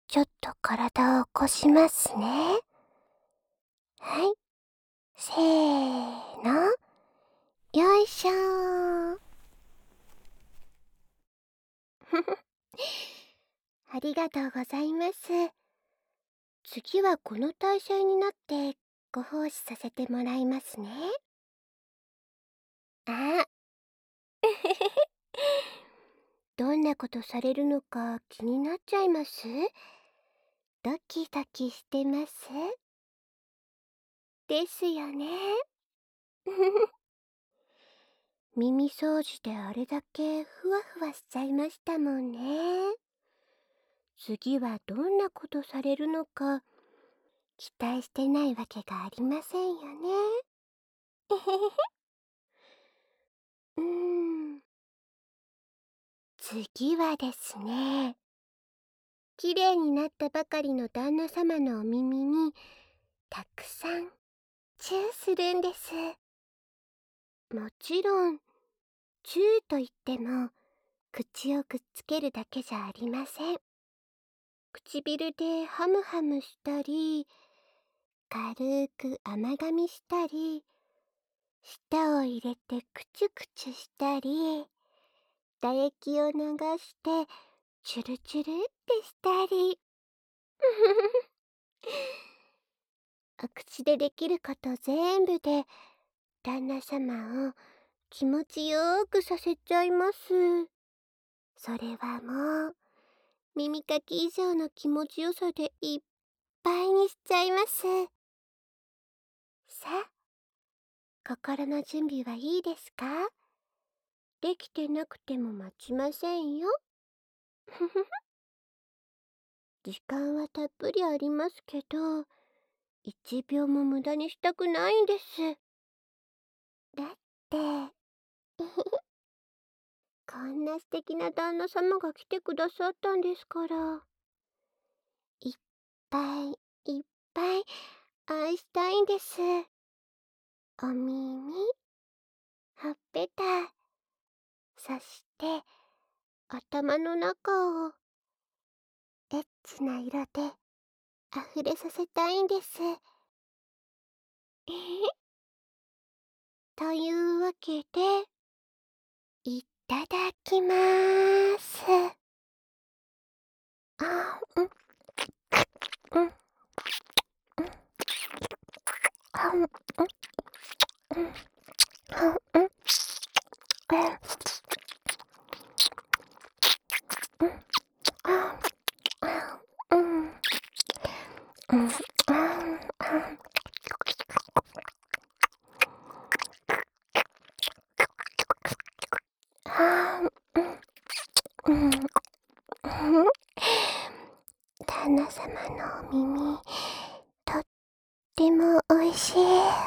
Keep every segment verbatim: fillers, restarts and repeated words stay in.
ちょっと体を起こしますね。はい。せーの。よいしょー。ありがとうございます。次はこの体勢になってご奉仕させてもらいますね。あどんなことされるのか気になっちゃいます？ドキドキしてますですよね。耳掃除であれだけふわふわしちゃいましたもんね。次はどんなことされるのか期待してないわけがありませんよね。えへへへ。うーん。次はですね、きれいになったばかりの旦那様のお耳にたくさんチューするんです。もちろん、チューといっても口をくっつけるだけじゃありません。唇でハムハムしたり、軽く甘噛みしたり、舌を入れてクチュクチュしたり、唾液を流してチュルチュルってしたり。お口でできること全部で旦那様を気持ちよーくさせちゃいます。それはもう耳かき以上の気持ちよさでいっぱいにしちゃいます。さあ、心の準備はいいですか？できてなくても待ちませんよ。ふふふ。時間はたっぷりありますけど、一秒も無駄にしたくないんです。だって、こんな素敵な旦那様が来てくださったんですから、いっぱいいっぱい愛したいんです。お耳、ほっぺた、そして頭の中をエッチな色で溢れさせたいんです。えへというわけで、いただきまーす。あ、うん、うん、うん、あ、うん、うん、うん、うん、うん、うん、あ、うん、うん、あ、あ、うん、うん、旦那様のお耳、とってもおいしい。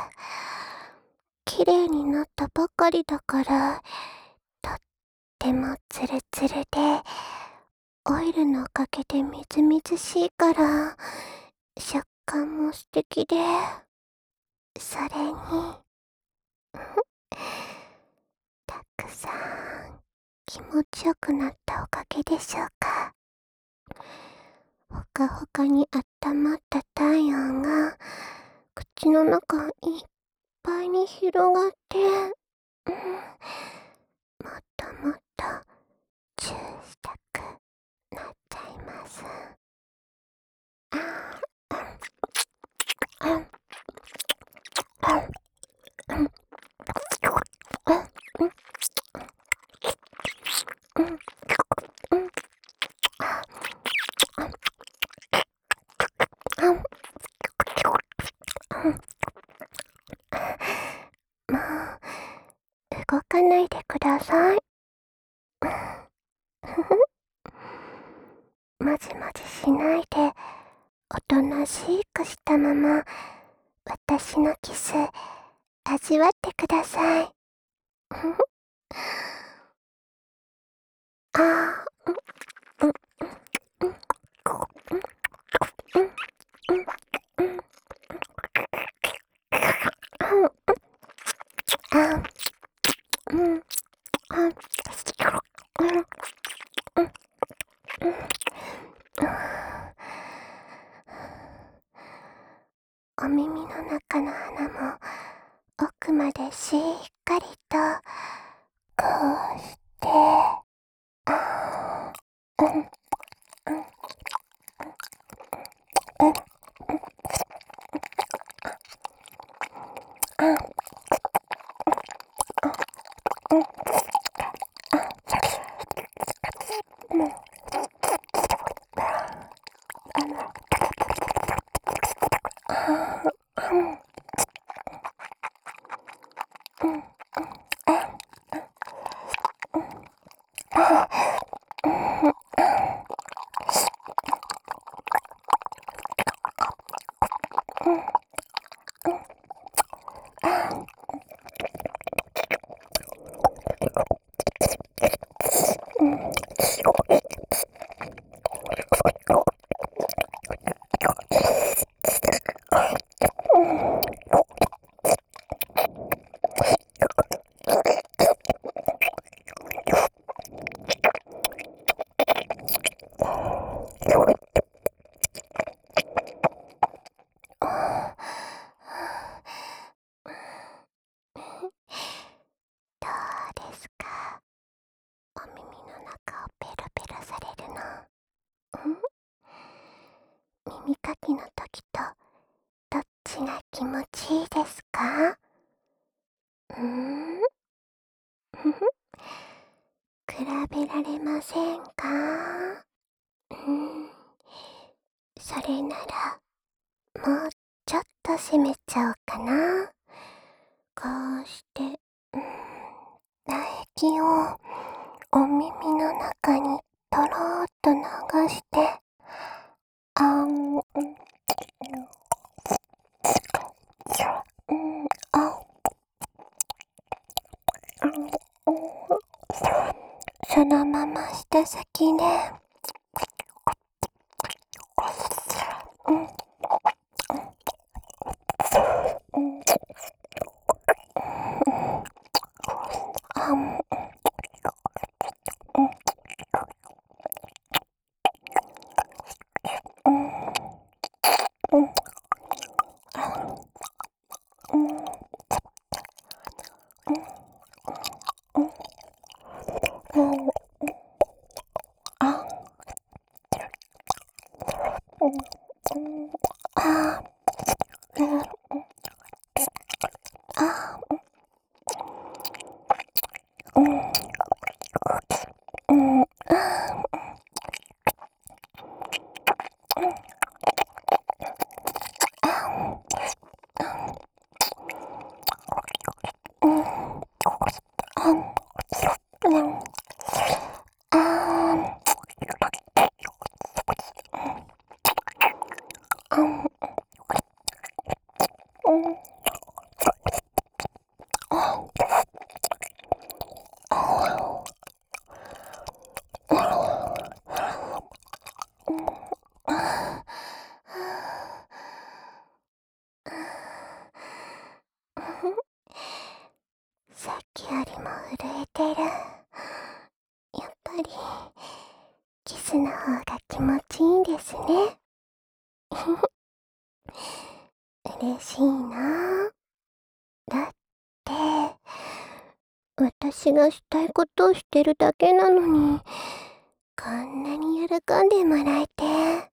きれいになったばかりだから、とってもツルツルで、オイルのおかげでみずみずしいから、食感も素敵で、それに、たくさん気持ちよくなったおかげでしょうか。ほかほかにあったまった体温が口の中いっぱいに広がって、うん、もっともっとチューしたくなっちゃいます。あー、うん、うん、うん、うん、うん、うん、うん、うん、もう動かないでください。もじもじしないで、おとなしくしたまま、私のキス、味わってください。ああ、うん、うん、うん、うん、うん、うん、うん、あ、うん、あ、うん、うん、うん、 どうですか？お耳の中をペロペロされるの。ん？耳かきの時とどっちが気持ちいいですか？うーん？ふふ。比べられませんか？うーん。それなら、もうちょっと攻めちゃおうかな。こうして、うーん、唾液をお耳の中にとろーっと流して、あん、うん、うん、あ、うん、そのまま舌先で、うん、うん、あん、うん、うん、うん、うん、あ、うん、うん、あ、うん、あ、うん、うん、あ、うん、あん、うん、あー、うん、うん、さっきよりも震えてる。やっぱり、キスの方が気持ちいいんですね。嬉しいな。だって、私がしたいことをしてるだけなのに、こんなに喜んでもらえて。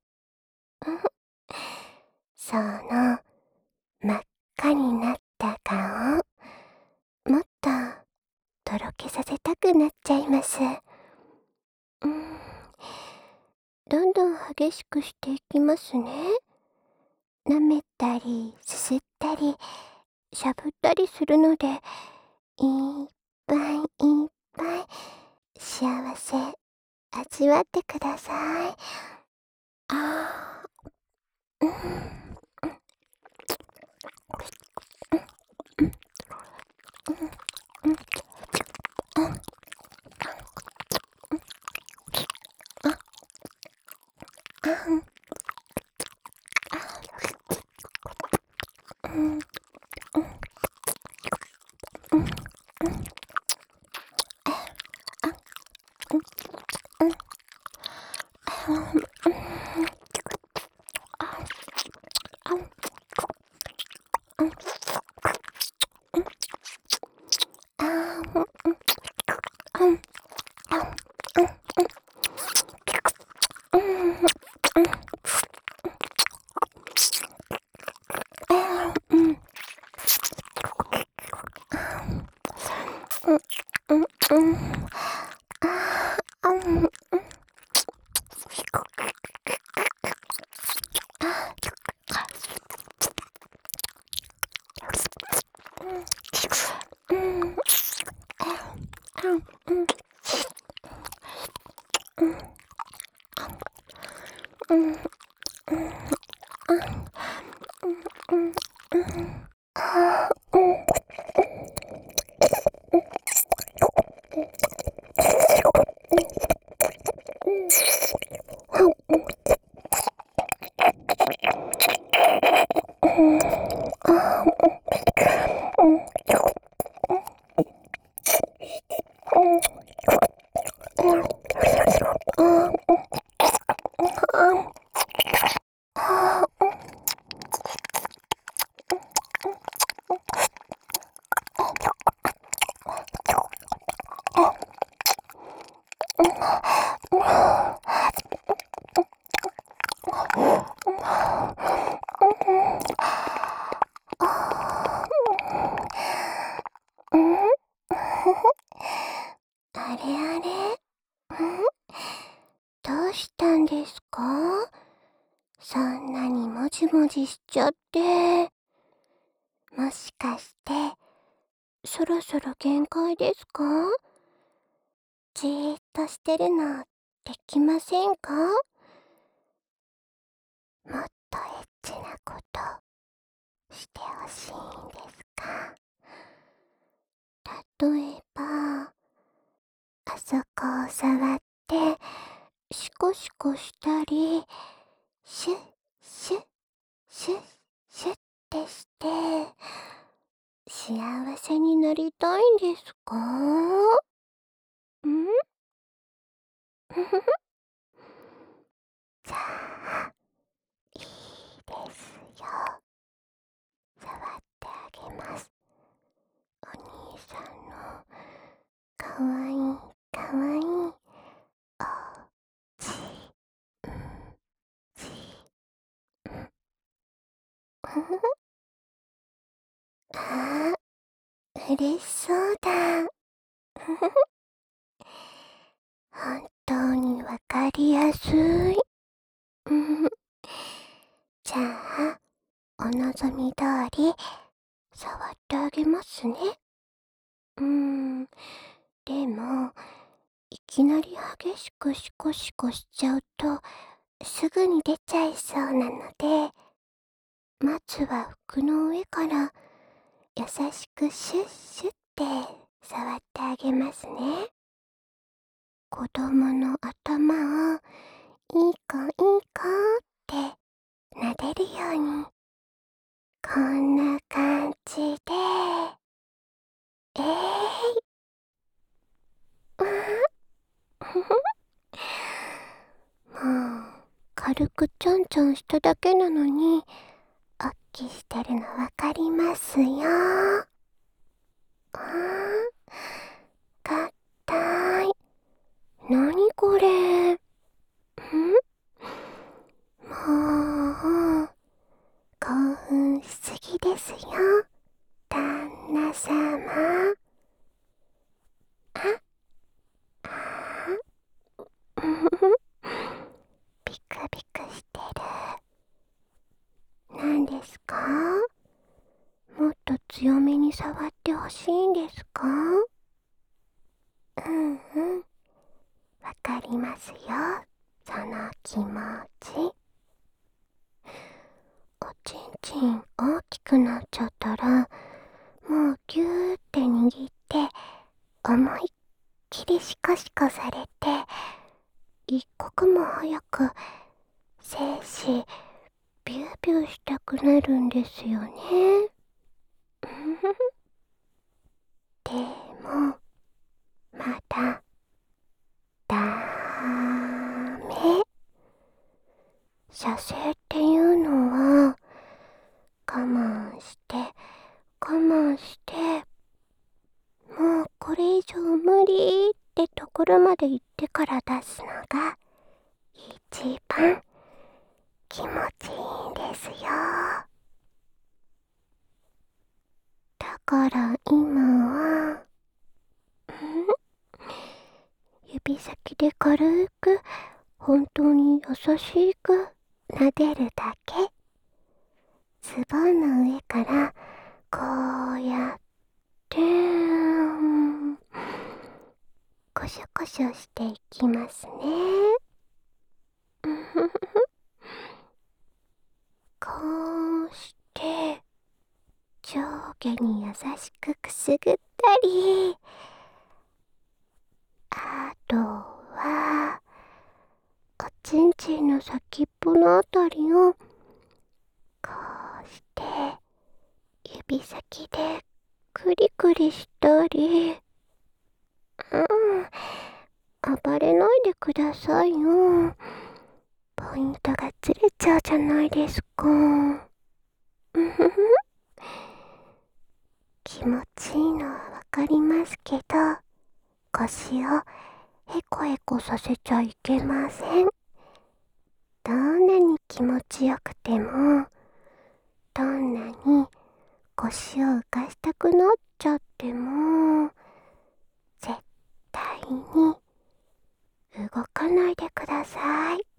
その、真っ赤になった顔、もっと、とろけさせたくなっちゃいます。うん、どんどん激しくしていきますね。舐めたり、すすったり、しゃぶったりするので、いっぱいいっぱい幸せ味わってください。あー、うん、うん、あー、うん、うん、 あれあれ、ん？どうしたんですか？そんなにもじもじしちゃって。もしかして、そろそろ限界ですか？じーっとしてるのできませんか？もっとエッチなことしてほしいんですか？例えば、あそこを触ってシコシコしたり、シュッシュッシュッシュッってして幸せになりたいんですか？ん？ふふふ。じゃあ、いいですよ。触ってあげます。お兄さんのかわいいかわいいおちんちん。ふふふ。ああ、嬉しそうだ。ふふふ。本当にわかりやすい。うん。じゃあ、お望み通り触ってあげますね。うーん、でも、いきなり激しくシコシコしちゃうと、すぐに出ちゃいそうなので、まずは服の上から優しくシュッシュッって触ってあげますね。子供の頭をいい子いい子って撫でるように、こんな感じで、えーい、わー、ふふ。もう、軽くちょんちょんしただけなのに、おっきしてるのわかりますよ。あー、かったい。なにこれ？ん？もう、興奮しすぎですよ、旦那様。あ、あー、うんふふ。ビクビクしてる。なんですか？もっと強めに触ってほしいんですか？うんうん。わかりますよ、その気持ち。おちんちん大きくなっちゃったら、もうぎゅーって握って、思いっきりシコシコされて、一刻も早く精子ビュービューしたくなるんですよね。うんふふ。でも、まだ、ダメ。射精っていうのは、我慢して、我慢して、もうこれ以上無理ってところまで行ってから出すのが、一番気持ちいいんですよ。だから今は、ん？ 指先で軽く、本当に優しく撫でるだけ。ズボンの上からこうやってコショコショしていきますね。こうして上下に優しくくすぐったり、あとはおちんちんの先っぽのあたりをこうして指先でクリクリしたり、うん、暴れないでくださいよ。ポイントがずれちゃうじゃないですか。気持ちいいのはわかりますけど、腰をへこへこさせちゃいけません。どんなに気持ちよくても、どんなに腰を浮かしたくなっちゃっても、絶対に動かないでください。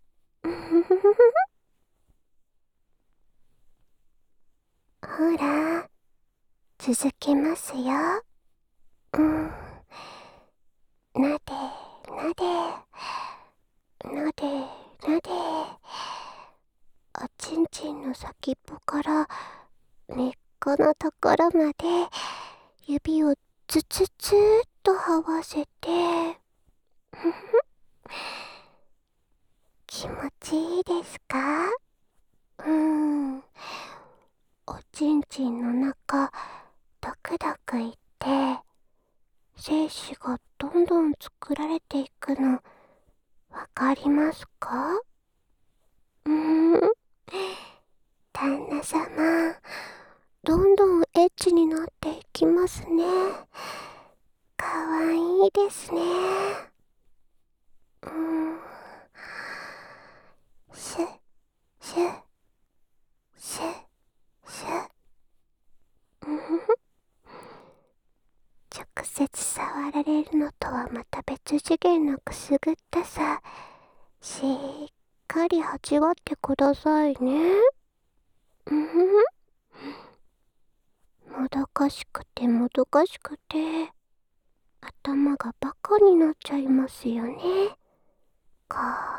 ほら、続けますよ。うん。なで、なで、なで、なで。おちんちんの先っぽから根っこのところまで指をツツツーっと這わせて気持ちいいですか？うん。おちんちんの中ドクドクいって精子がどんどん作られていくのわかりますか？うーん。旦那様、どんどんエッチになっていきますね。かわいいですね。うーん。シュッ、シュッ、シュッ、シュッ。うんふふ。直接触られるのとはまた別次元のくすぐったさ、しっかり味わってくださいね。うんふふ。もどかしくてもどかしくて頭がバカになっちゃいますよね。こ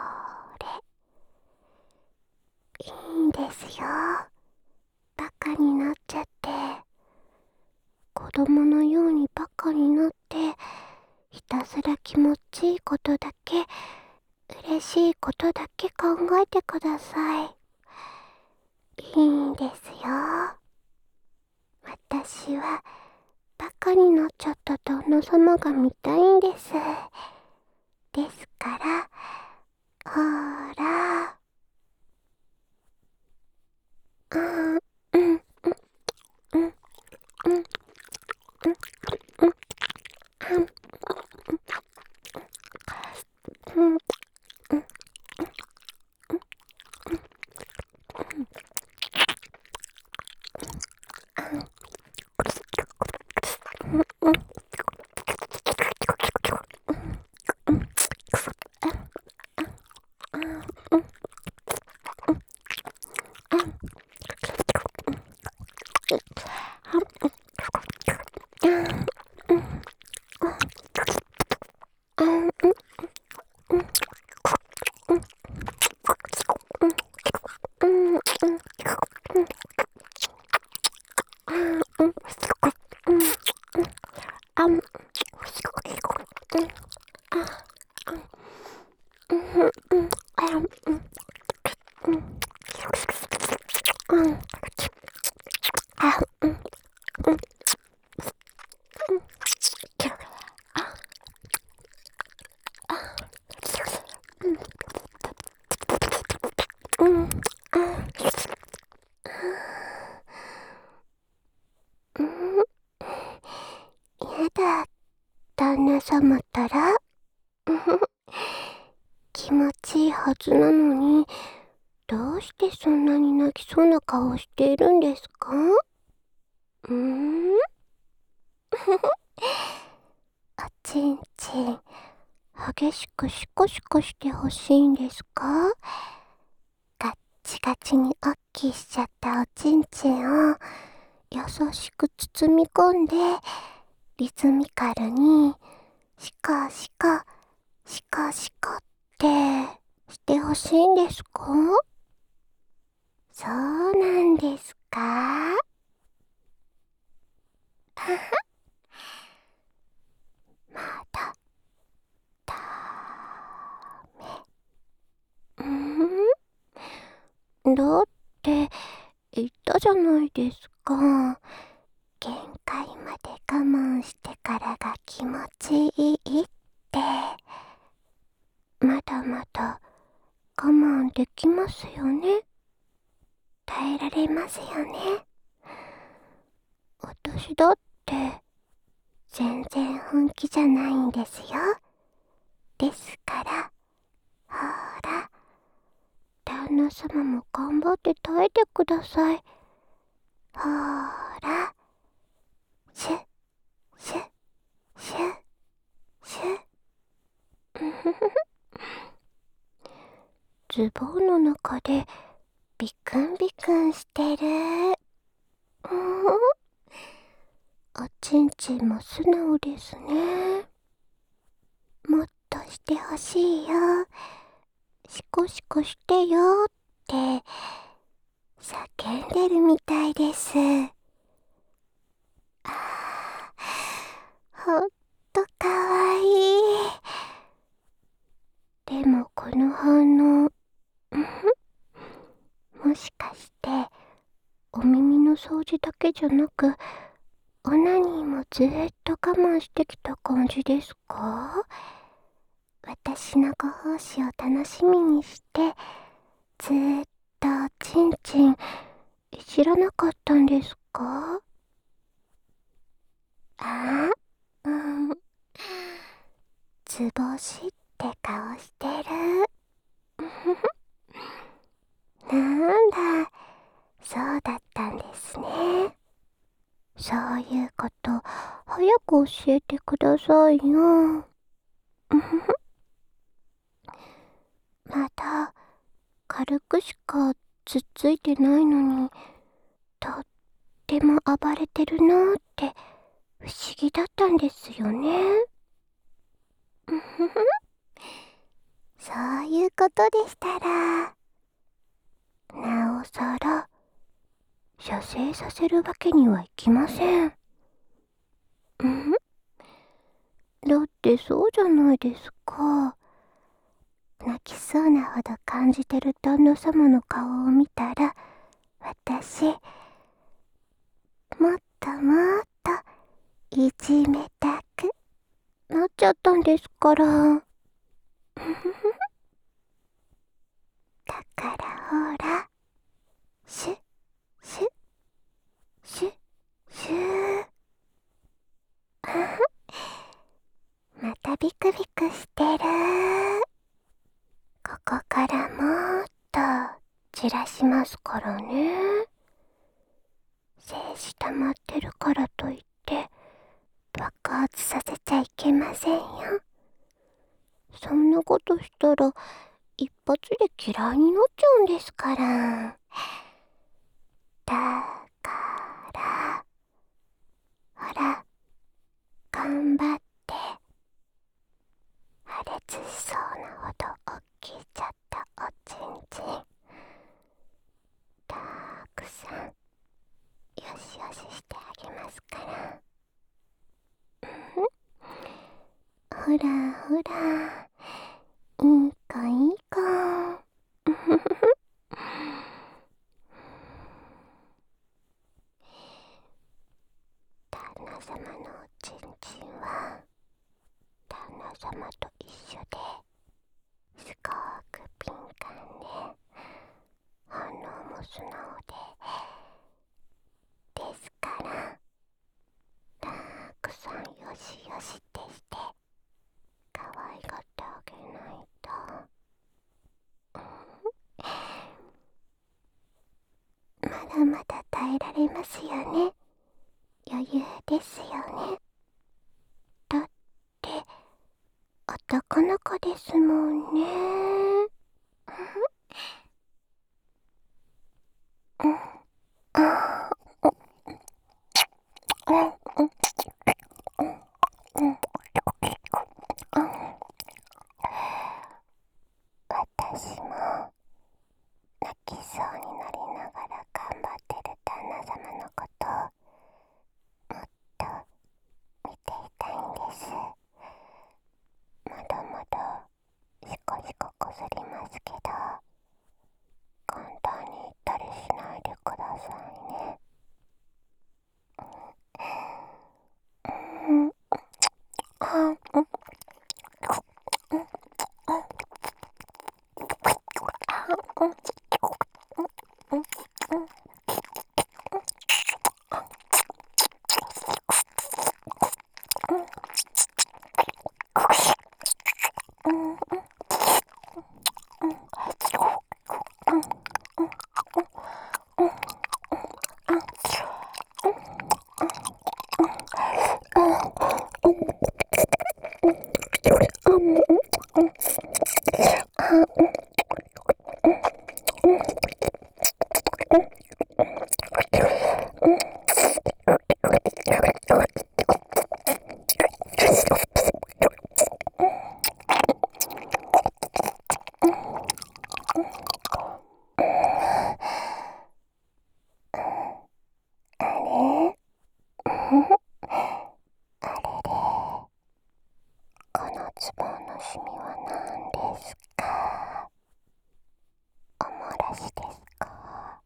れいいんですよ。バカになっちゃって子供のようにバカになってひたすら気持ちいいことだけ、嬉しいことだけ考えてください。いいんですよ。私はバカになっちゃった旦那様が見たいんです。ですから、ほーら。うん、うん、うん、うん、うん、うん、うん、うん、うん、やだ、旦那様ったら気持ちいいはずなのに、どうしてそんなに泣きそうな顔をしているんですか？うーんおちんちん、 激しくシコシコしてほしいんですか？ガッチガチにおっきいしちゃったおちんちんを優しく包み込んで、リズミカルにシコシコシコシコってしてほしいんですか？そうなんですか？はは、まだダメ。うん？だって言ったじゃないですか。限界まで我慢してからが気持ちいいって。まだまだ我慢できますよね？耐えられますよね？私だって全然本気じゃないんですよ。ですから、ほら、旦那様も頑張って耐えてください。ほら、シュッシュッシュッシュッ。うふふふ。ズボンの中でビクンビクンしてる。うん、おちんちんも素直ですね。もっとしてほしいよ。シコシコしてよって叫んでるみたいです。あー、ほんとかわいい。でもこの反応、もしかしてお耳の掃除だけじゃなく、オナニーもずーっと我慢してきた感じですか？私のご奉仕を楽しみにして、ずーっとちんちんいじらなかったんですか？ああ、うん。図星って顔してる。なんだ、そうだったんですね。そういうこと早く教えてくださいよ。まだ軽くしかつっついてないのに、とっても暴れてるなーって不思議だったんですよね。そういうことでしたら、なおさら射精させるわけにはいきません。ん？だってそうじゃないですか。泣きそうなほど感じてる旦那様の顔を見たら、私、もっともっといじめたくなっちゃったんですから。だからほら、シュッシュッシュッシュー。またビクビクしてる。ここからもっと散らしますからね。精子溜まってるからといって爆発させちゃいけませんよ。そんなことしたら一発で嫌いになっちゃうんですから。だから、ほら、頑張って。破裂しそうなほどおっきいちゃったおちんちん、たくさんよしよししてあげますから。ほらほら、いい子いい子。旦那様のおちんちんは旦那様と一緒ですごく敏感で、反応も素直でですから、たくさんよしよしってして可愛がってあげないと。まだまだ耐えられますよね。余裕ですよね。だってお男の子ですもんね。うん、あー、うん、うん、うん、私も泣きそうになりながら頑張ってる旦那様のことをもっと見ていたいんです。まだまだしこしここすりますけど、簡単に言ったりしないでくださいね。うん、あ、うん、あれあれれ、このズボンのシミは何ですか？おもらしですか？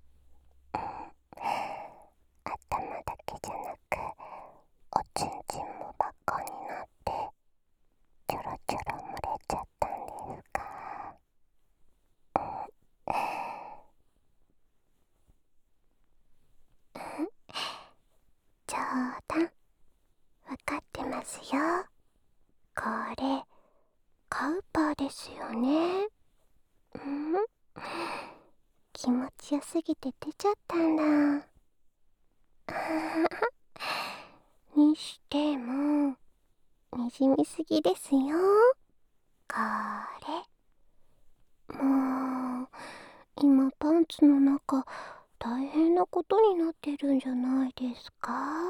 頭だけじゃなく、おちんちんもバカになってちょろちょろ漏れちゃったんですか？冗談、わかってますよ。これカウパーですよね。うん、気持ちよすぎて出ちゃったんだ。にしてもにじみすぎですよ、これ。もう今パンツの中大変なことになってるんじゃないですか？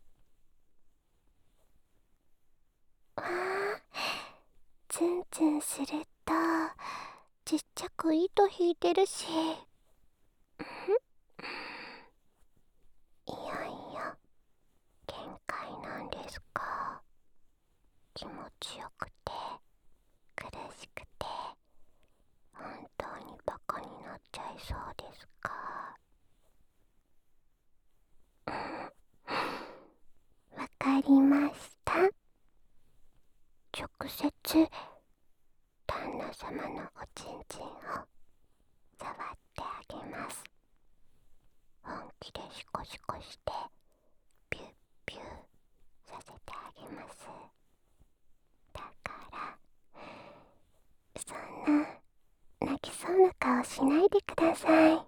わあ、ツンツンするとちっちゃく糸引いてるし、いよいよ限界なんですか？気持ちよくて苦しくて本当にバカになっちゃいそうですか？わかりました。直接旦那様のおちんちんを触ってあげます。本気でシコシコしてピュッピュッさせてあげます。だからそんな泣きそうな顔しないでください。うん、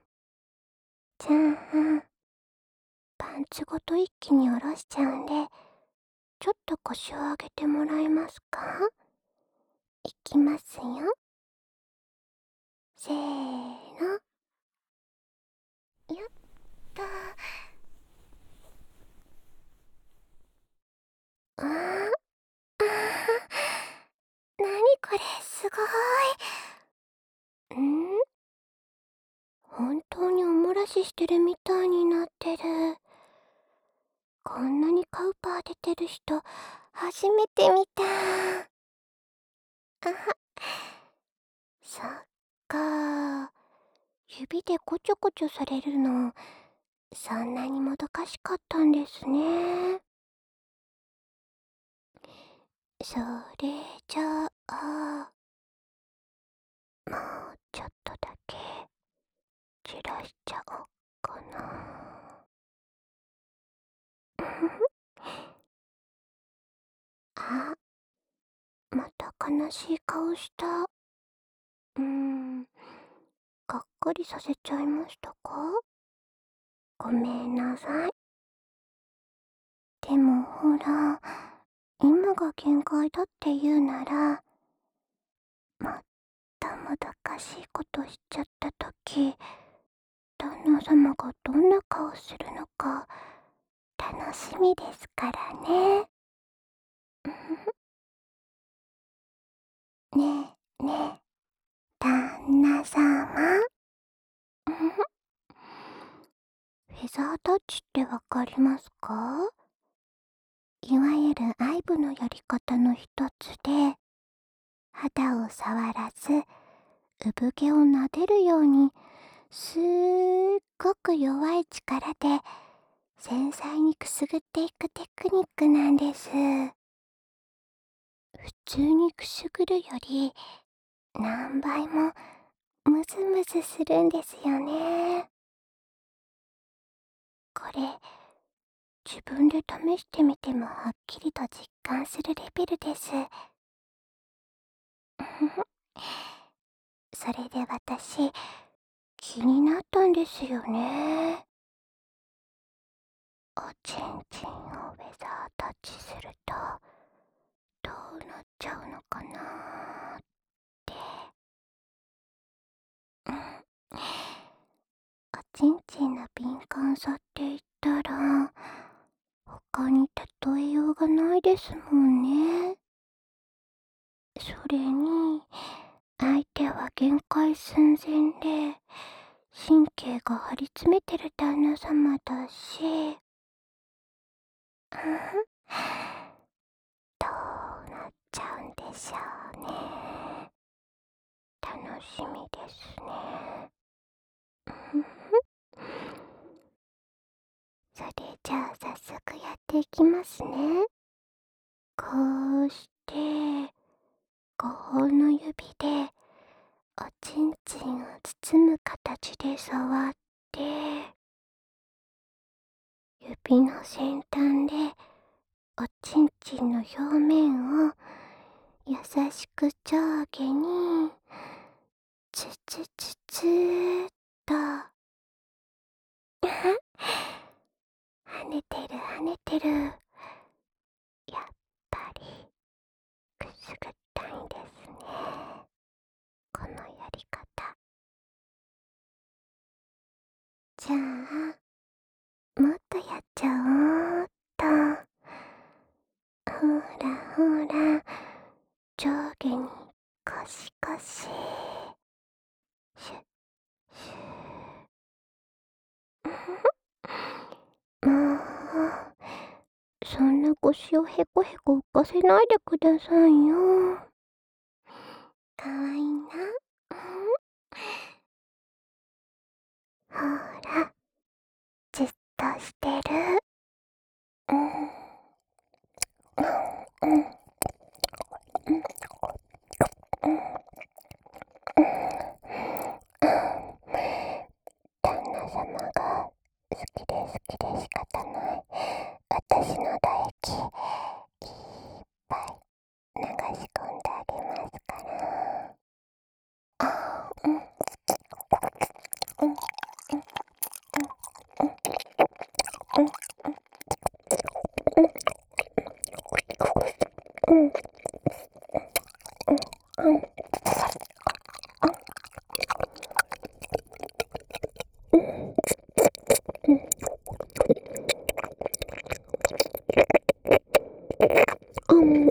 じゃあパンツごと一気に下ろしちゃうんで、ちょっと腰を上げてもらえますか？いきますよ。せーの。やったー。あー、あー、なにこれ、すごーい。ん、本当におもらししてるみたいになってる。こんなにカウパー出てる人初めて見た。あは、そっか、指でこちょこちょされるのそんなにもどかしかったんですね。それじゃあもうちょっとだけ散らしちゃおっかな。あ、また悲しい顔した。うーん、がっかりさせちゃいましたか？ごめんなさい。 でもほら、今が限界だって言うなら、まったもどかしいことしちゃったとき、旦那様がどんな顔するのか楽しみですからね。ねえねえ、旦那様。フェザータッチってわかりますか？いわゆる愛撫のやり方の一つで、肌を触らず、産毛を撫でるように、すっごく弱い力で繊細にくすぐっていくテクニックなんです。普通にくすぐるより何倍もムズムズするんですよね。これ、自分で試してみてもはっきりと実感するレベルです。それで私、気になったんですよね。おちんちんをウェザータッチすると、どうなっちゃうのかなーって。うん。おちんちんの敏感さって言ったら、他に例えようがないですもんね。それに、相手は限界寸前で、神経が張り詰めてる旦那様だし、うん、どうなっちゃうんでしょうね。楽しみですね。それじゃあ早速やっていきますね。こうして、ごほんの指でおちんちんを包む形で触って、指の先端でおちんちんの表面を優しく上下にツツツツーっと跳ねてる跳ねてる。やっぱりくすぐったいんですね、このやり方。じゃあもっとやっちゃおうっと。ほらほら、上下にコシコシ。シュッシュッ。もう、そんな腰をへこへこ浮かせないでくださいよ。かわいいな。ほら、じっとしてる。うん、うん、うん、うん、旦那様が好きで好きで仕方ない。私の唾液、いっぱい流し込んであげますから。あ、うん、うん、うん、うん、うん、うん、うん、うん、うん、うん、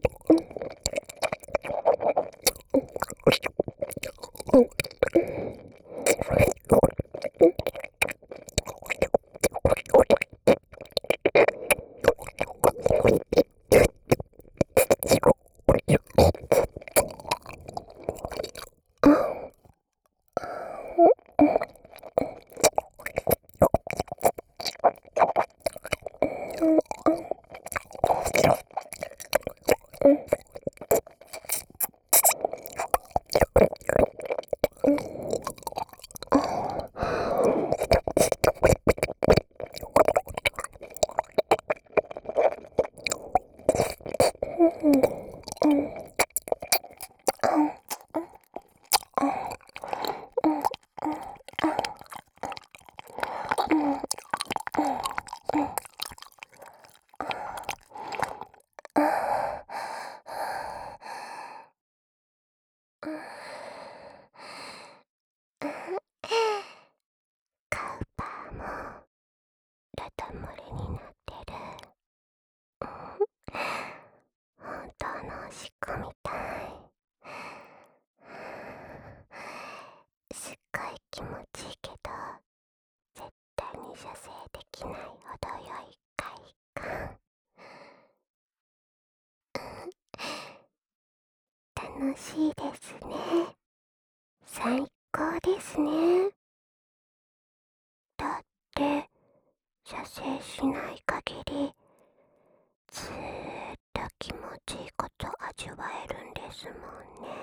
うん。カウパーもダダ漏れになってる。本当のおしっこみたい。すっごい気持ちいいけど、絶対に射精できない程よい快感。楽しいですね。最高ですね。だって、射精しない限り、ずーっと気持ちいいこと味わえるんですもんね。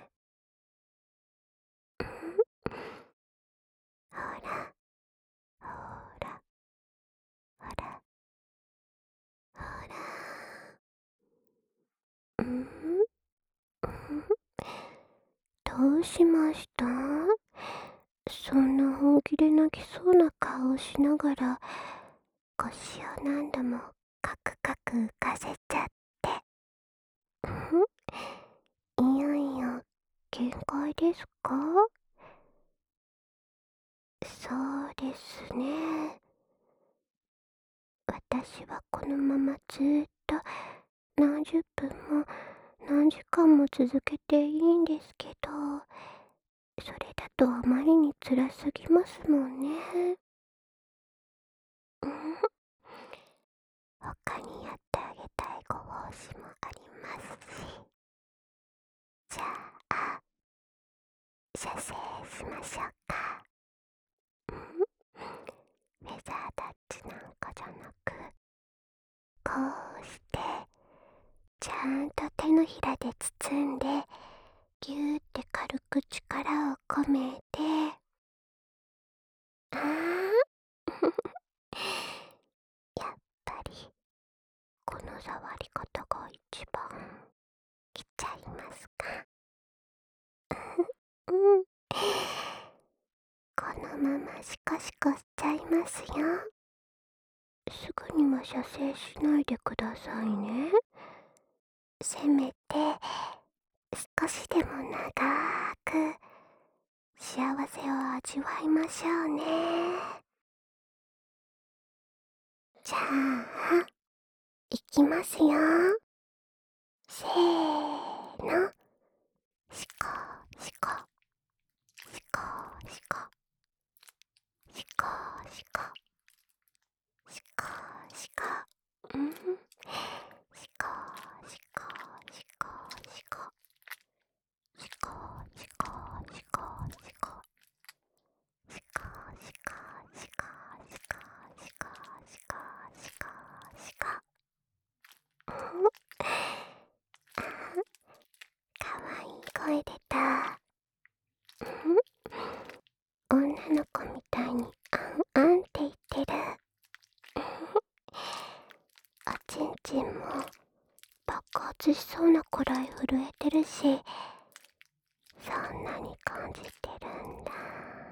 ほら、ほら、ほら、ほら。うん？どうしました？そんな本気で泣きそうな顔をしながら、腰を何度もカクカク浮かせちゃって。ん？いよいよ限界ですか？そうですね。私はこのままずーっと何十分も何時間も続けていいんですけど、それだとあまりに辛すぎますもんね。うん。他にやってあげたいご奉仕もありますし。じゃあ、射精しましょうか。うん？フェザータッチなんかじゃなく、こうして、ちゃんと手のひらで包んで、ぎゅーって軽く力を込めて、あーやっぱり、この触り方が一番、きちゃいますか？うん。このままシコシコしちゃいますよ。すぐには射精しないでくださいね。せめて、少しでも長く、幸せを味わいましょうね。じゃあ、いきますよ。せーの。シコシコ、シコシコ、シコシコ、シコシコ、うん。シコシコシコシコ、シコシコシコシコ、シコシコシコシコシコシコシコシコ。うん。かわいい声出た。うん。女の子みたいにあんあんって言ってる。おちんちんも爆発しそうなくらい震えてるし、そんなに感じてるんだ。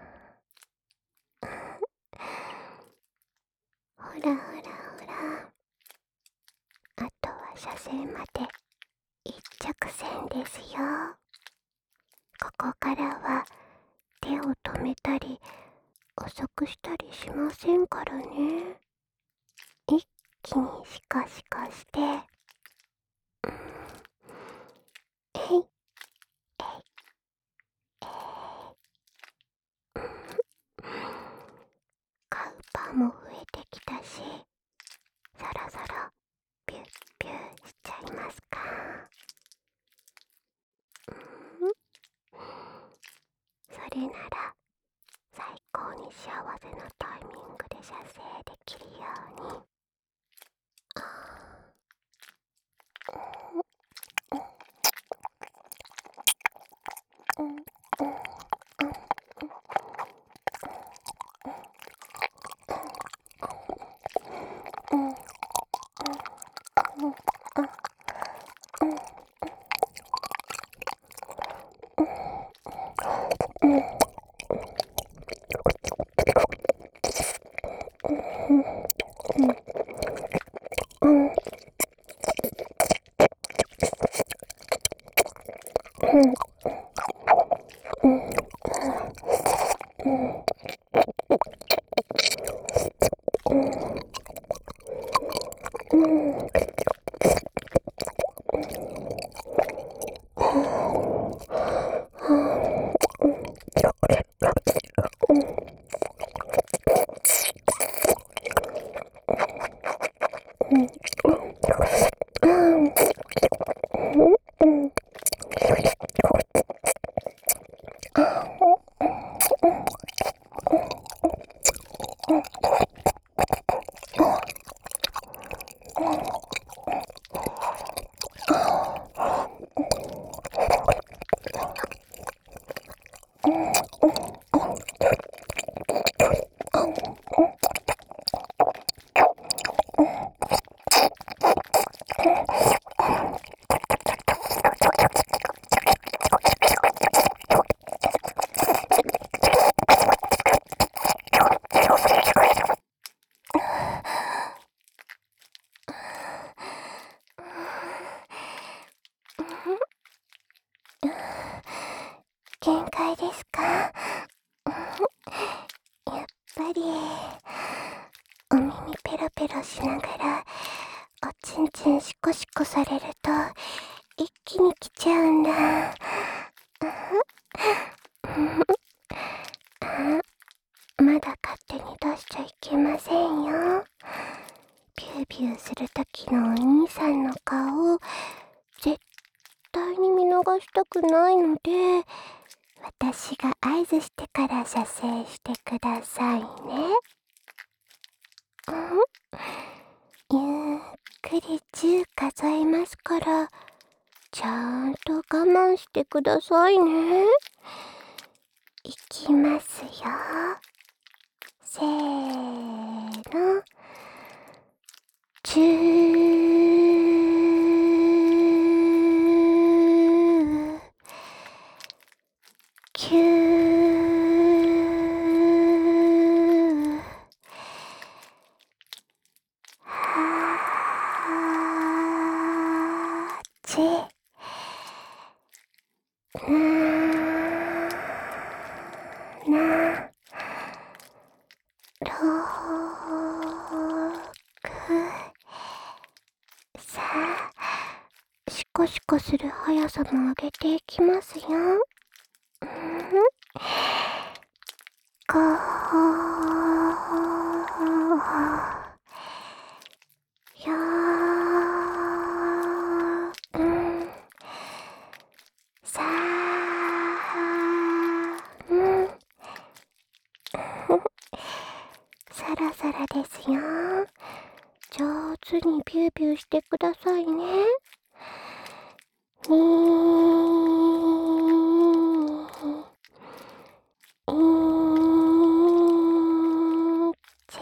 ほらほらほら。あとは射精まで一直線ですよ。ここからは手を止めたり遅くしたりしませんからね。一気にシコシコして、うん、えい、えい、えい、うん、カウパーも増えてきたし、そろそろピュッピュッしちゃいますか。うん、それなら最高に幸せなタイミングで射精できるように。うんうんうんうんうん。 限界ですか？やっぱりお耳ペロペロしながらおちんちんシコシコされると一気に来ちゃうんだ。まだ勝手に出しちゃいけませんよ。ビュービューするときのお兄さんの顔、絶対に見逃したくないので、私が合図してから射精してくださいね。ゆっくりじゅう数えますから、ちゃんと我慢してくださいね。いきますよ。せーの。じゅう、きゅう、はち、な、ろく、さあ、シコシコする速さも上げていきますよ。うん、ご、よ、うん、さ、うん、さらさらですよ。上手にビュービューしてくださいね。にー、いー、ち、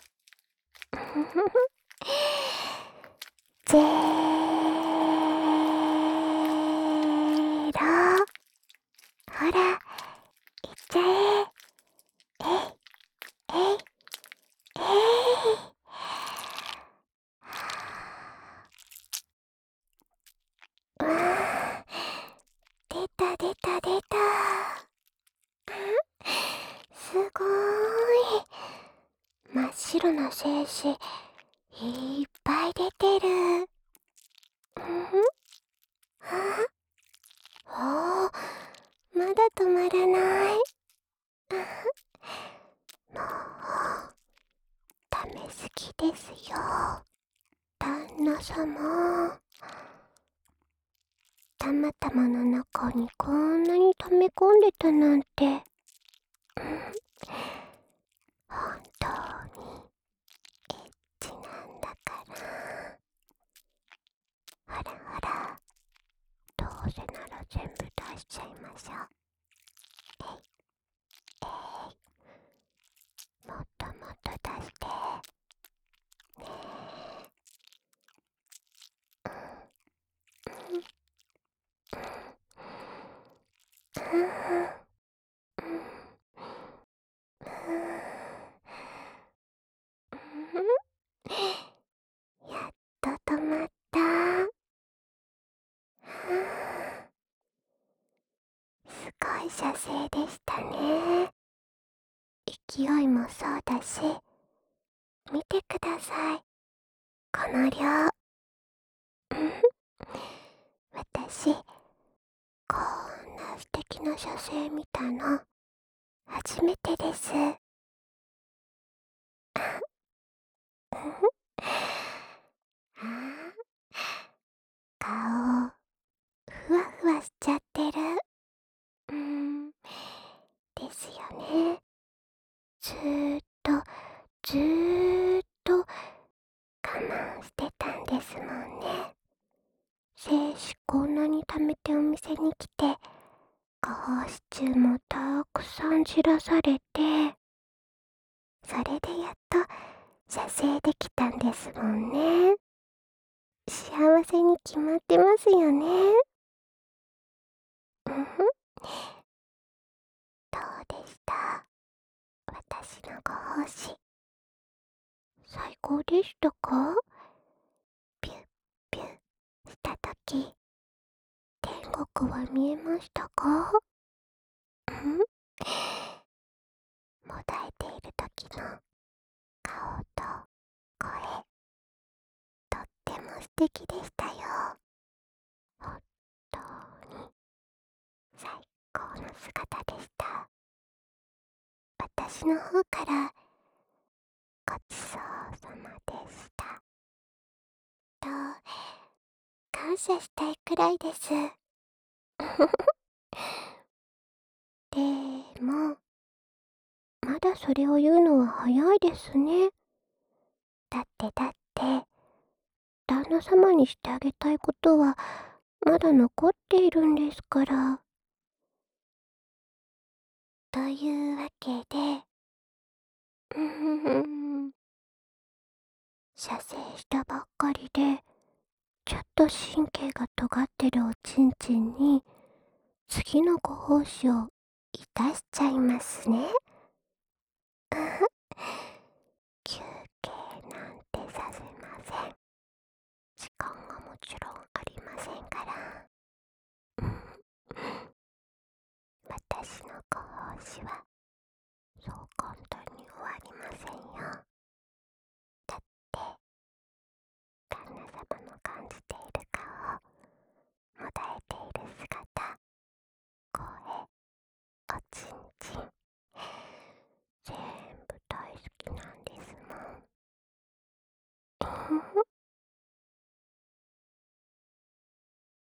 ぜろ。ほら、いっちゃえ。えい、えい、えい。うわあ、出た出た出た。すごーい。真っ白な精子、いっぱい出てる。うん、あ、おー、まだ止まらない。もう、ダメすぎですよ。旦那様。たまたまの中にこんなに溜め込んでたなんて。うん、本当にエッチなんだから。ほらほら、どうせなら全部出しちゃいましょう。えい、えい、もっともっと出して。ねえ。うん、うん、うん、うん、やっと止まった。すごい射精でしたね。勢いもそうだし、見てください。この量。私、こんな素敵な射精見たの、初めてです。あー、顔、ふわふわしちゃってる。うーん、ですよね。ずーっと、ずーっと我慢してたんですもんね。精子こんなに貯めてお店に来て、下方支柱もたくさん散らされて、それでやっと射精できたんですもんね。幸せに決まってますよね。うんふん。どうでした？私のご奉仕。最高でしたか？ピュッピュッしたとき、天国は見えましたか？ もだえている時の顔と声、とっても素敵でしたよ。本当に最高の姿でした。私の方からごちそうさまでしたと感謝したいくらいです。でもまだそれを言うのは早いですね。だってだって旦那様にしてあげたいことはまだ残っているんですから。というわけで、うふん、射精したばっかりでちょっと神経が尖ってるおちんちんに次のご奉仕をいたしちゃいますね。休憩なんてさせません。時間がもちろんありませんから。私のご奉仕はそう簡単に終わりませんよ。だって旦那様の感じている顔、もだえている姿、声、おちんちん、全部大好きなんですもん。